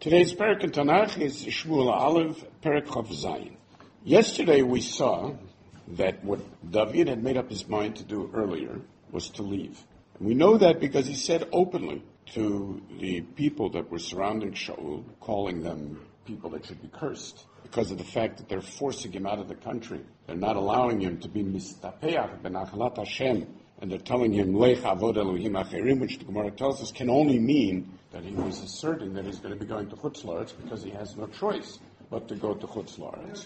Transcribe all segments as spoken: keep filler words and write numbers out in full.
Today's Perek in Tanakh is Shmuel Aleph, Perek Chav Zayin. Yesterday we saw that what David had made up his mind to do earlier was to leave. And we know that because he said openly to the people that were surrounding Shaul, calling them people that should be cursed, because of the fact that they're forcing him out of the country. They're not allowing him to be mistapeach benachalat Hashem, and they're telling him, Lech avod Elohim acherim, which the Gemara tells us can only mean that he was asserting that he's going to be going to Chutz La'aretz because he has no choice but to go to Chutz La'aretz.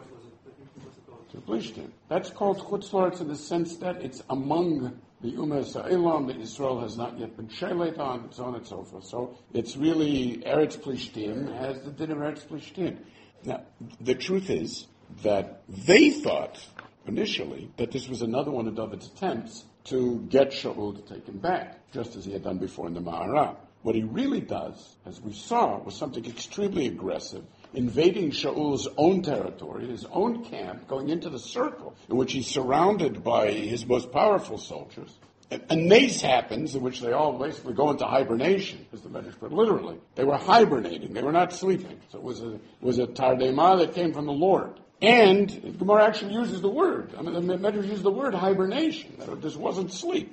To Plishtim. That's called Chutz La'aretz in the sense that it's among the Ummah Sa'ilam that Israel has not yet been shalet on, and so on and so forth. So it's really Eretz Plishtim has the din of Eretz Plishtim. Now, the truth is that they thought initially that this was another one of David's attempts to get Shaul to take him back, just as he had done before in the Ma'ara. What he really does, as we saw, was something extremely aggressive, invading Shaul's own territory, his own camp, going into the circle in which he's surrounded by his most powerful soldiers. A nace happens in which they all basically go into hibernation, as the Medrash put literally. They were hibernating. They were not sleeping. So it was a, it was a tardema that came from the Lord. And Gemara actually uses the word. I mean, the Medrash uses the word hibernation. This wasn't sleep.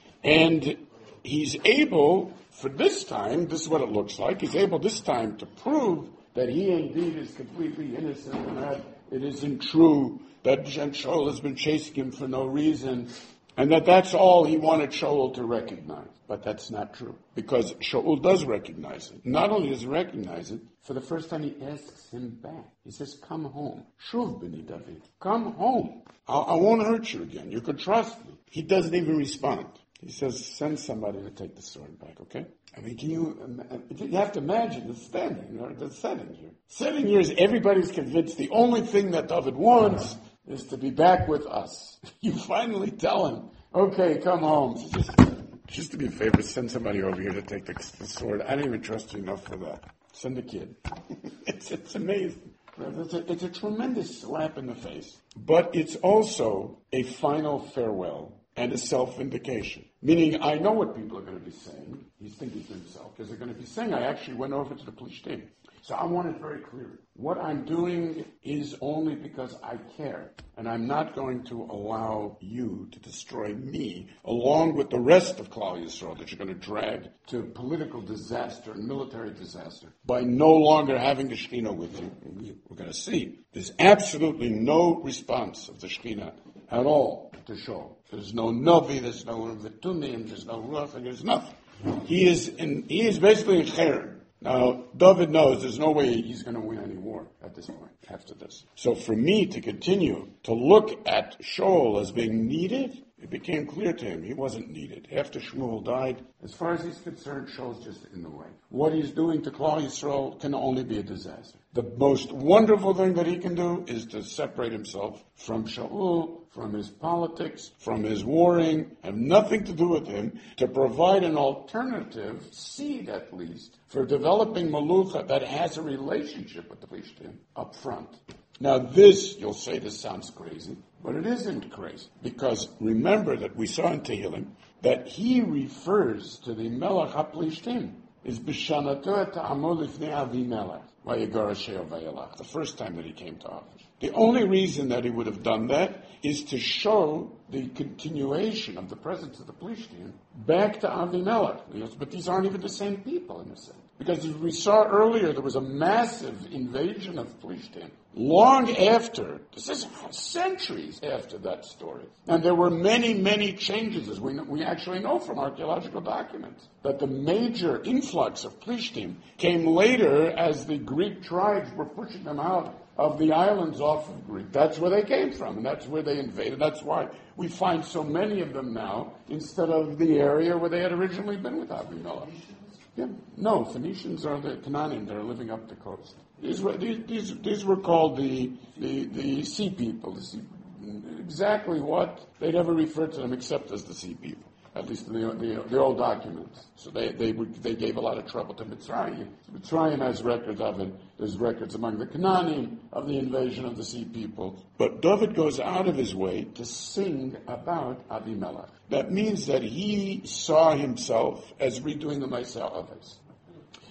And he's able, for this time, this is what it looks like, he's able this time to prove that he indeed is completely innocent and that it isn't true that Shaul has been chasing him for no reason, and that that's all he wanted Shaul to recognize. But that's not true, because Shaul does recognize it. Not only does he recognize it, for the first time he asks him back. He says, come home. Shuv b'ni David. Come home. I, I won't hurt you again. You can trust me. He doesn't even respond. He says, send somebody to take the sword back, okay? I mean, can you, you have to imagine the standing, or the setting here. Setting here is everybody's convinced the only thing that David wants is to be back with us. You finally tell him, okay, come home. Just, just to be a favor, send somebody over here to take the, the sword. I don't even trust you enough for that. Send a kid. it's, it's amazing. It's a, it's a tremendous slap in the face. But it's also a final farewell and a self-vindication. Meaning, I know what people are going to be saying. He's thinking to himself, because they're going to be saying, I actually went over to the Plishtim. So I want it very clear. What I'm doing is only because I care. And I'm not going to allow you to destroy me, along with the rest of Klal Yisrael that you're going to drag to political disaster and military disaster by no longer having the Shekhinah with you. We're going to see. There's absolutely no response of the Shekhinah at all to show. There's no Novi, there's no Vitumim, there's no Ruach, there's nothing. He is in, he is basically in Cherem. Now, David knows there's no way he's going to win any war at this point, after this. So for me to continue to look at Shaul as being needed, it became clear to him he wasn't needed. After Shmuel died, as far as he's concerned, Shaul's just in the way. What he's doing to Klal Yisrael can only be a disaster. The most wonderful thing that he can do is to separate himself from Shaul, from his politics, from his warring, have nothing to do with him, to provide an alternative seed, at least, for developing Malucha that has a relationship with the Plishtim up front. Now this, you'll say this sounds crazy, but it isn't crazy. Because remember that we saw in Tehillim that he refers to the Melech HaPlishtim is B'shanato ta'amol lifnei Avimelech v'yigorasheo v'yalach, the first time that he came to office. The only reason that he would have done that is to show the continuation of the presence of the Plishtim back to Avimelech. But these aren't even the same people in a sense. Because as we saw earlier, there was a massive invasion of Plishtim long after, this is centuries after that story. And there were many, many changes, as we, know, we actually know from archaeological documents, that the major influx of Plishtim came later as the Greek tribes were pushing them out of the islands off of Greece. That's where they came from, and that's where they invaded. That's why we find so many of them now, instead of the area where they had originally been with Avimelech. Yeah. No, Phoenicians are the Canaanim that are living up the coast. These were these these, these were called the, the the sea people. The sea, exactly what they never referred to them except as the sea people. At least in the, the, the old documents. So they, they they gave a lot of trouble to Mitzrayim. Mitzrayim has records of it. There's records among the Canaanim of the invasion of the sea people. But David goes out of his way to sing about Avimelech. That means that he saw himself as redoing the Maaseh Avos.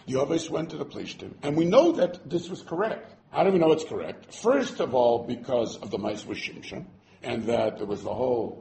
The Oves went to the Plishtim, and we know that this was correct. How do we know it's correct? First of all, because of the Ma'aseh Shimshon, and that there was the whole,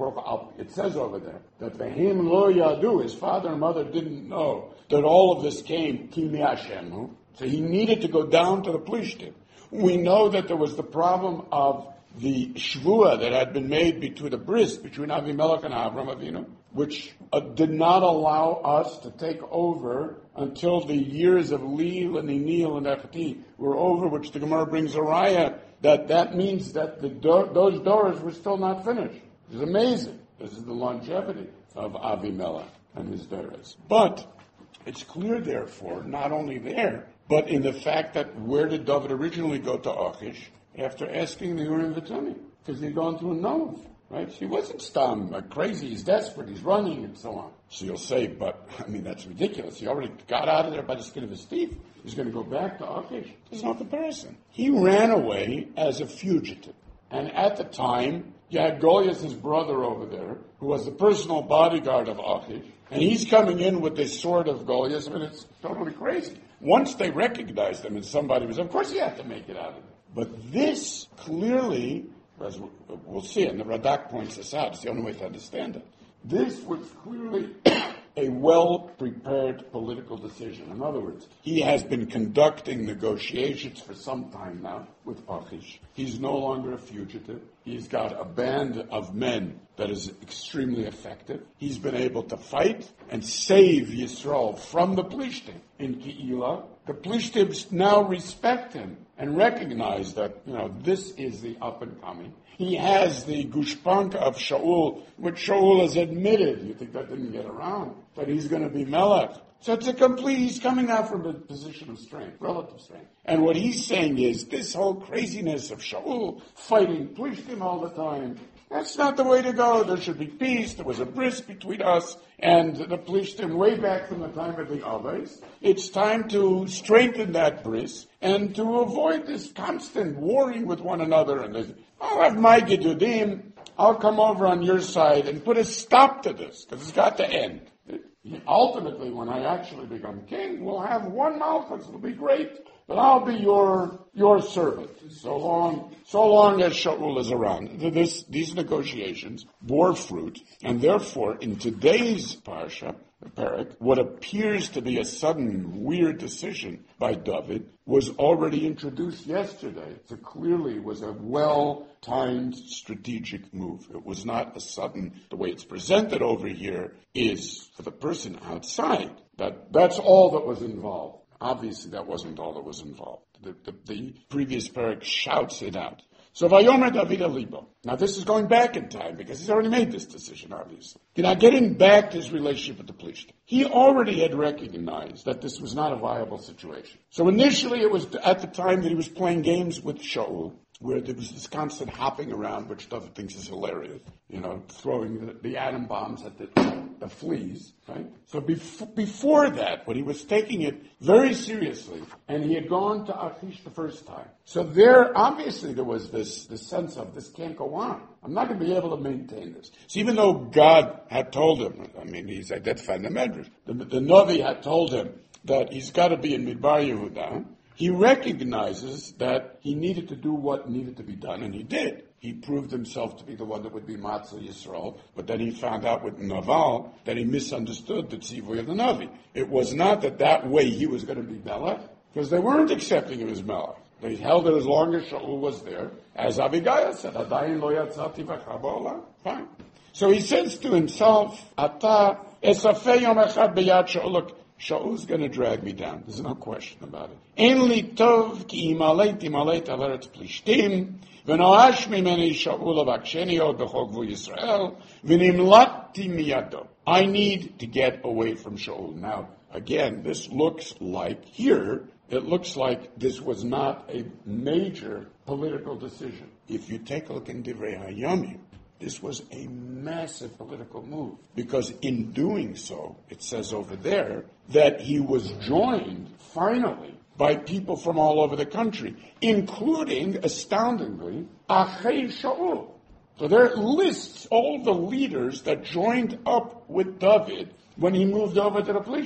it says over there, that Vehim lo yadu, his father and mother didn't know that all of this came, ki mi Hashemu, so he needed to go down to the Plishtim. We know that there was the problem of the shvua that had been made between the bris, between Avimelech and Avram Avinu, which uh, did not allow us to take over until the years of Lil and Enil and Echti were over, which the Gemara brings a raya, that that means that the do- those doors were still not finished. It's amazing. This is the longevity of Avimelech and his doors. But it's clear, therefore, not only there, but in the fact that where did David originally go to Achish? After asking the Urim V'Tumim, because he'd gone through a Nov, right? He wasn't stum, uh, crazy, he's desperate, he's running, and so on. So you'll say, but, I mean, that's ridiculous. He already got out of there by the skin of his teeth. He's going to go back to Achish. There's no comparison. He ran away as a fugitive. And at the time, you had Goliath, his brother over there, who was the personal bodyguard of Achish, and he's coming in with this sword of Goliath. I mean, it's totally crazy. Once they recognized him and somebody was, of course he had to make it out of it. But this clearly, as we'll see, and the Radak points this out, it's the only way to understand it. This was clearly a well-prepared political decision. In other words, he has been conducting negotiations for some time now with Achish. He's no longer a fugitive. He's got a band of men that is extremely effective. He's been able to fight and save Yisrael from the Plishtim in Keilah. The Plishtim now respect him and recognize that, you know, this is the up-and-coming. He has the gushpanka of Shaul, which Shaul has admitted. You think that didn't get around? That he's going to be Melech. So it's a complete, he's coming out from a position of strength, relative strength. And what he's saying is, this whole craziness of Shaul fighting Plishtim all the time, that's not the way to go. There should be peace. There was a bris between us and the Plishtim way back from the time of the Aves. It's time to strengthen that bris and to avoid this constant warring with one another. And this, I'll have my Gedudim. I'll come over on your side and put a stop to this, because it's got to end. Ultimately, when I actually become king, we'll have one Malchus. It'll be great. But I'll be your your servant so long so long as Shaul is around. This, these negotiations bore fruit, and therefore, in today's parsha, the parak, what appears to be a sudden weird decision by David was already introduced yesterday. So clearly, it was a well-timed strategic move. It was not a sudden. The way it's presented over here is for the person outside. That that's all that was involved. Obviously, that wasn't all that was involved. The, the, the previous parak shouts it out. So, Vayomer David Alibo. Now, this is going back in time, because he's already made this decision, obviously. Now, getting back to his relationship with the Plishtim. He already had recognized that this was not a viable situation. So, initially, it was at the time that he was playing games with Shaul, where there was this constant hopping around, which David thinks is hilarious. You know, throwing the, the atom bombs at the, the fleas, right? So bef- before that, when he was taking it very seriously, and he had gone to Achish the first time, so there, obviously, there was this, this sense of, this can't go on. I'm not going to be able to maintain this. So even though God had told him, I mean, he's identified in the Medrash, the, the Navi had told him that he's got to be in Midbar Yehuda, he recognizes that he needed to do what needed to be done, and he did. He proved himself to be the one that would be Matzah Yisrael, but then he found out with Naval that he misunderstood the Tzivoy of the Navi. It was not that that way he was going to be Melech, because they weren't accepting him as Melech. They held it as long as Shaul was there, as Abigail said, Adayin lo yatzati v'cha ba'olam. Fine. So he says to himself, Ata esafei yom echad b'yad Shaul. Look, Shaul's going to drag me down. There's no question about it. Ein li tov ki imaleit imaleit al eretz Plishtim v'noash mimeni Shaul avaksheni od b'chol gvul Yisrael v'nimlati miyado. I need to get away from Shaul. Now, again, this looks like here, it looks like this was not a major political decision. If you take a look in Divrei Hayamim, this was a massive political move, because in doing so, it says over there, that he was joined, finally, by people from all over the country, including, astoundingly, Achei Shaul. So there lists all the leaders that joined up with David when he moved over to the Plishtim.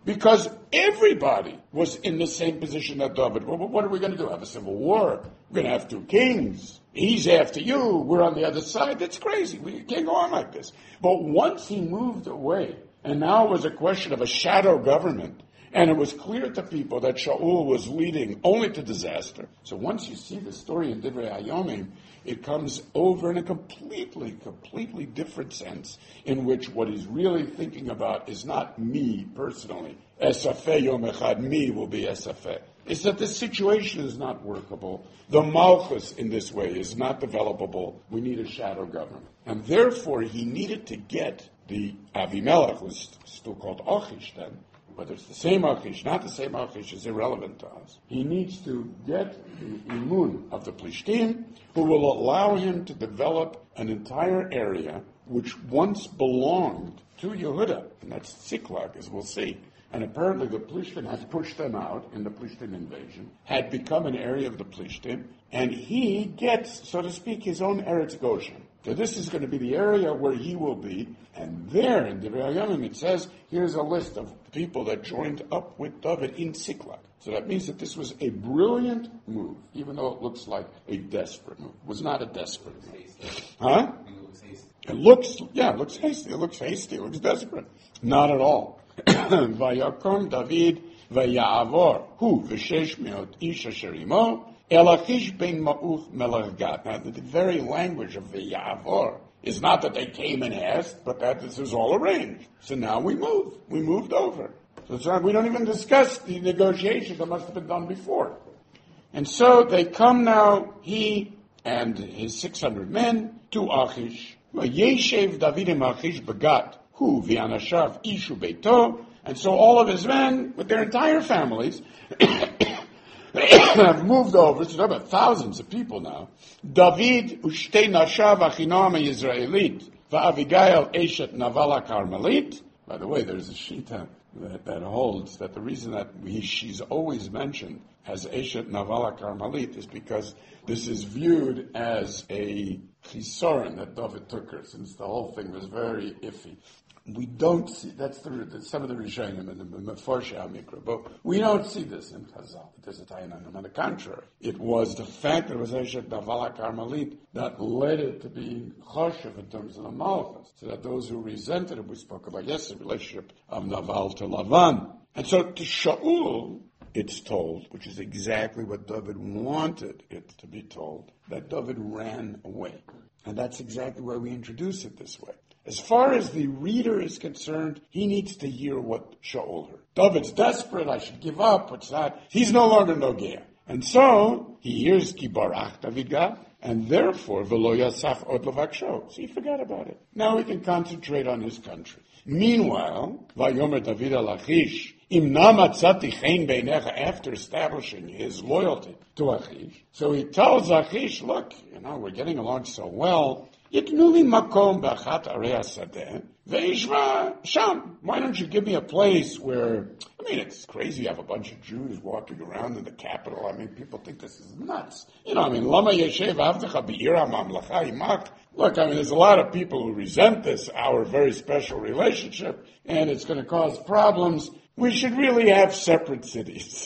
because everybody was in the same position that David. Well, what are we going to do? Have a civil war? We're going to have two kings. He's after you. We're on the other side. That's crazy. We can't go on like this. But once he moved away, and now it was a question of a shadow government, and it was clear to people that Shaul was leading only to disaster. So once you see the story in Divrei Hayomim, it comes over in a completely, completely different sense, in which what he's really thinking about is not me personally. Esafeh Yom Echad, me will be Esafeh. It's that the situation is not workable. The Malchus in this way is not developable. We need a shadow government. And therefore he needed to get the Avimelech, who's still called Achish then, whether it's the same Achish, not the same Achish, is irrelevant to us. He needs to get the imun of the Plishtim, who will allow him to develop an entire area which once belonged to Yehuda, and that's Ziklag, as we'll see. And apparently the Plishtim had pushed them out in the Plishtim invasion, had become an area of the Plishtim, and he gets, so to speak, his own Eretz Goshen. So this is going to be the area where he will be, and there in Divrei Hayomim it says, here's a list of people that joined up with David in Ziklag. So that means that this was a brilliant move, even though it looks like a desperate move. It was not a desperate move. Huh? It looks, yeah, it looks hasty. It looks hasty. It looks desperate. Not at all. Vayakom David vayavor hu v'shesh meot ish asher imo el Achish ben Ma'uch melech Gat. Now, the very language of vayavor is not that they came and asked, but that this was all arranged. So now we move. We moved over. So it's not, we don't even discuss the negotiations that must have been done before. And so they come now, he and his six hundred men, to Achish. Yeshev David im Achish begat. Hu v'anashav ishu beito, and so all of his men, with their entire families, have moved over. So about thousands of people now. David ushtei nashav achinam Yisraelit va'Avigail eshet Navala Carmelit. By the way, there's a shita that, that holds that the reason that he, she's always mentioned as eshet Navala Carmelit is because this is viewed as a chisoron that David took her, since the whole thing was very iffy. We don't see, that's the, some of the Rishonim and the Mefarshei HaMikra, but we don't see this in Chazal. There's a Tainanim. On the contrary, it was the fact that it was Eshet Navala Carmelit that led it to be choshev in terms of the Malchus, so that those who resented it, we spoke about yesterday, the relationship of Naval to Lavan. And so to Shaul, it's told, which is exactly what David wanted it to be told, that David ran away. And that's exactly why we introduce it this way. As far as the reader is concerned, he needs to hear what Shaul heard. David's desperate, I should give up, what's that? He's no longer Nogea. And so, he hears Ki barach David Gad, and therefore, V'lo yasaf od levaksho. So he forgot about it. Now he can concentrate on his country. Meanwhile, Vayomer David al Achish, Im na matzati chen beinecha, after establishing his loyalty to Achish. So he tells Achish, look, you know, we're getting along so well, Yitnu li makom b'achat arei hasadeh ve'ishma sham. Why don't you give me a place where, I mean, it's crazy you have a bunch of Jews walking around in the capital. I mean, people think this is nuts. You know, I mean, lama yeshev avdecha be'ir ha'mamlacha imak. Look, I mean, there's a lot of people who resent this, our very special relationship, and it's going to cause problems. We should really have separate cities.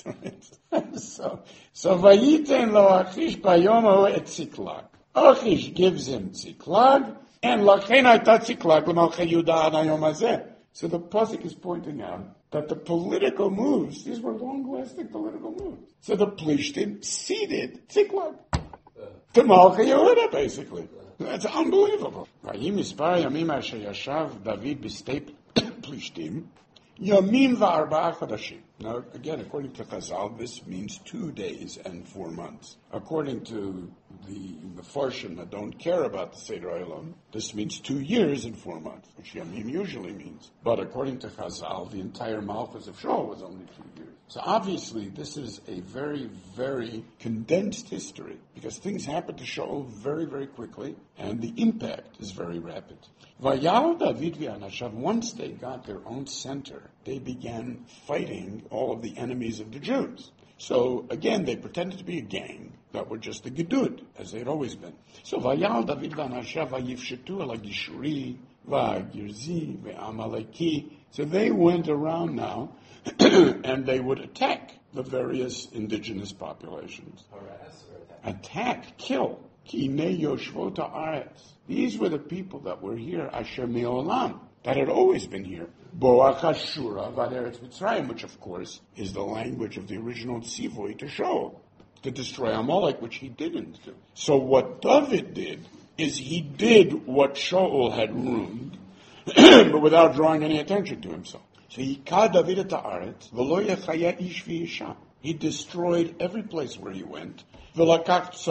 so, so vayiten lo Achish bayomo et Ziklag. Achish gives him Ziklag, and lachen hayta Ziklag l'malchei Yehuda ad hayom hazeh. So the pasuk is pointing out that the political moves, these were long-lasting political moves. So the Plishtim ceded Ziklag to Malchei Yehuda, basically. That's unbelievable. Vayim mispar yamim asher yashav David b'stei Plishtim, yamim va'arba'a chodashim. Now, again, according to Chazal, this means two days and four months. According to the Mefarshim that don't care about the Seder Olam, this means two years and four months, which Yamim usually means. But according to Chazal, the entire Malchus of Shaul was only two years. So obviously, this is a very, very condensed history, because things happen to Shaul very, very quickly, and the impact is very rapid. Vayal David v'anashav, once they got their own center, they began fighting all of the enemies of the Jews. So again, they pretended to be a gang that were just the Gedud, as they had always been. So Vayal David v'anashav vayifshetu ala Gishuri v'agirzi v'amaleki. So they went around now and they would attack the various indigenous populations. Harass or attack? Attack, kill. Kinei yoshvot haaretz. These were the people that were here, asher me'olam, that had always been here. Boach Ashura v'aretz Mitzrayim, which of course is the language of the original tzivoy to show, to destroy Amalek, which he didn't do. So what David did is he did what Shaul had ruined, but without drawing any attention to himself. So he ka David et haaretz v'lo yechaya ish v'isha. He destroyed every place where he went. He would take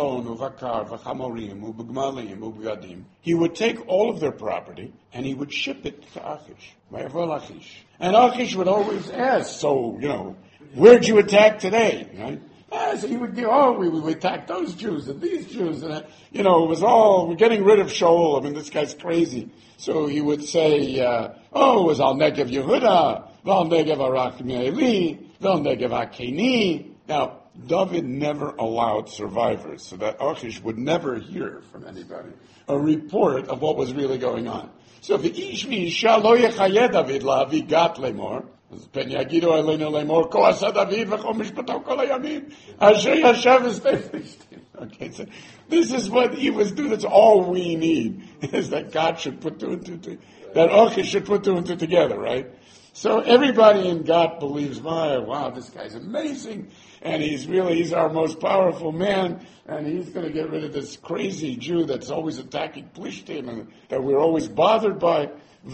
all of their property and he would ship it to Achish. And Achish would always ask, so, you know, where'd you attack today? Right? Ah, so he would give, oh, we, we attacked those Jews and these Jews. And, you know, it was all, we're getting rid of Shaul. I mean, this guy's crazy. So he would say, uh, oh, it was Al Negev Yehuda, Val Negev Arak Me'eli, Val Negev Akeni. Now, David never allowed survivors, so that Achish would never hear from anybody a report of what was really going on. So if ish v'isha lo yechayeh David la'avi gat lemor, pen yagidu aleinu lemor, ko asa David v'cho mishpato kol hayamim, asher yashav v'stei Filishtim. Okay, so this is what he was doing. That's all we need, is that God should put two and two together, that Achish should put two and two together, right? So everybody in God believes, my, wow, this guy's amazing, and he's really, he's our most powerful man, and he's going to get rid of this crazy Jew that's always attacking Plishtim, and that we're always bothered by.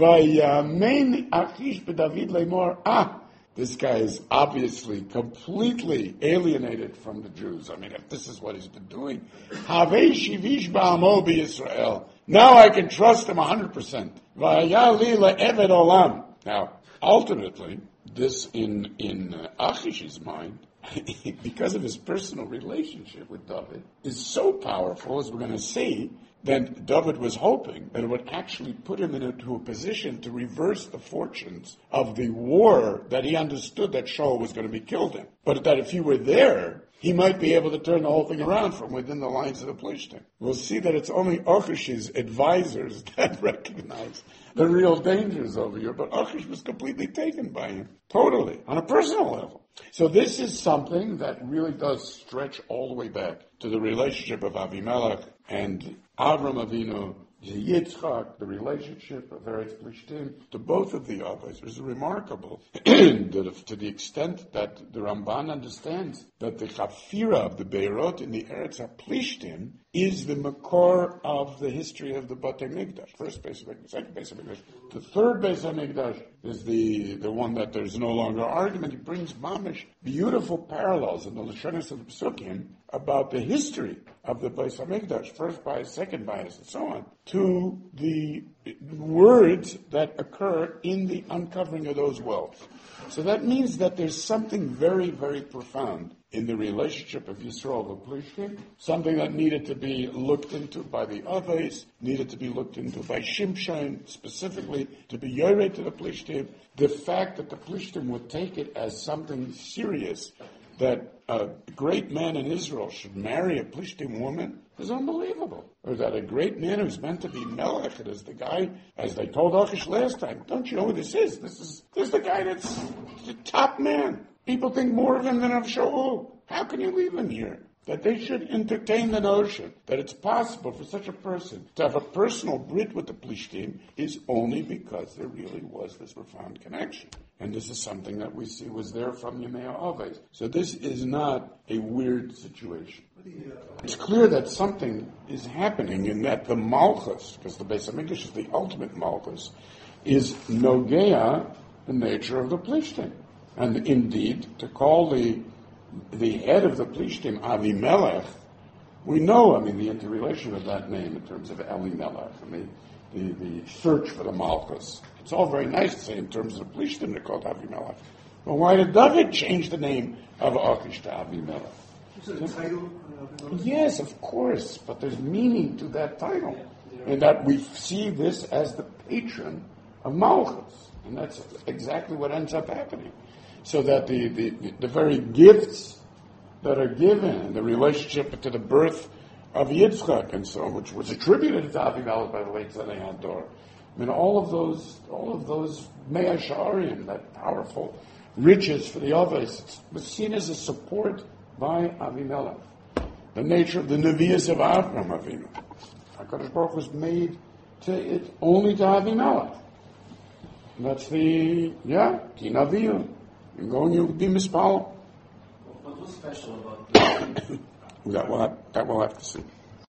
Vayamein Achish b'David lemor, ah, this guy is obviously completely alienated from the Jews. I mean, if this is what he's been doing. Havei shivish ba'amo b'Yisrael. Now I can trust him one hundred percent. Vayali le'eved olam. Now, ultimately, this in in uh, Achish's mind, because of his personal relationship with David, is so powerful, as we're going to see, that David was hoping that it would actually put him into a position to reverse the fortunes of the war that he understood that Shaul was going to be killed in. But that if he were there, he might be able to turn the whole thing around from within the lines of the Plishtim. We'll see that it's only Achish's advisors that recognize the real dangers over here, but Achish was completely taken by him, totally, on a personal level. So this is something that really does stretch all the way back to the relationship of Avimelech and Avram Avinu, Yitzchak, the relationship of Eretz Plishtim, to both of the others is remarkable. that to the extent that the Ramban understands that the Chafira of the Beirot in the Eretz Plishtim is the makor of the history of the Batei Mikdash. First Beis HaMikdash, second Beis HaMikdash. The third Beis HaMikdash is the, the one that there's no longer argument. He brings mamish beautiful parallels in the Lashonis of the Pesukim about the history of the Beis HaMikdash, first bias, second bias, and so on, to the words that occur in the uncovering of those wells. So that means that there's something very, very profound in the relationship of Yisrael and Plishtim, something that needed to be looked into by the others, needed to be looked into by Shimshon, specifically to be Yoreh to the Plishtim. The fact that the Plishtim would take it as something serious, that a great man in Israel should marry a Plishtim woman, is unbelievable. Or that a great man who's meant to be Melech, it is the guy, as they told Achish last time, don't you know who this is? This is this is the guy that's the top man. People think more of him than of Shaul. How can you leave him here? That they should entertain the notion that it's possible for such a person to have a personal brit with the Plishtim is only because there really was this profound connection. And this is something that we see was there from Yemei Ha'aves. So this is not a weird situation. It's clear that something is happening in that the Malchus, because the Beis HaMikdash is the ultimate Malchus, is Nogea, the nature of the Plishtim. And indeed, to call the the head of the Plishtim Avimelech, we know, I mean, the interrelation of that name in terms of Elimelech and the, the, the search for the Malchus. It's all very nice to say in terms of Plishtim they're called Avimelech. But why did David change the name of Achish to Avimelech? Is it a title? Yes, of course, but there's meaning to that title. In that we see this as the patron of Malchus. And that's exactly what ends up happening. So that the, the, the very gifts that are given, the relationship to the birth of Yitzchak and so on, which was attributed to Avimelech by the late Tzadei Hador. I mean, all of those, all of those Mea Sha'arim, that powerful riches for the Avos. It was seen as a support by Avimelech. The nature of the Nevi'as of Avraham Avinu. HaKadosh Baruch was made to it only to Avimelech. And that's the, yeah, Ki Navi'u. You're going, you'll be mispal. What was special about this? that, we'll have, that we'll have to see.